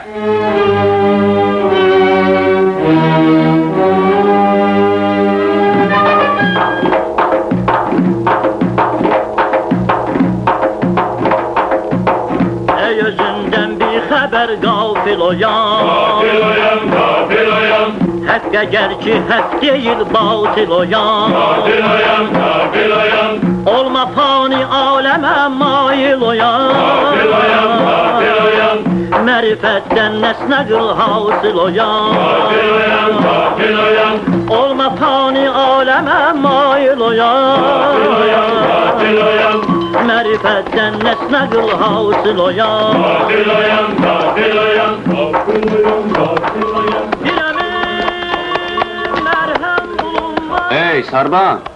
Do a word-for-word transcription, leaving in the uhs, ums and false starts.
Ey özünden bir haber gafil oyan, Gafil oyan, gafil oyan, Hakk'a gerçi hak değil batil oyan, gafil oyan, gafil oyan, olma fani aleme mail oyan, gafil oyan, gafil oyan, marifetten nesne kıl hasıl oyan, gafil oyan, gafil oyan, olma fani aleme mail oyan, gafil oyan, gafil oyan, marifetten nesne kıl hasıl oyan, gafil oyan, gafil oyan, gafil oyan, gafil oyan. bir emin merhem bulunmaz. Hey Sarban!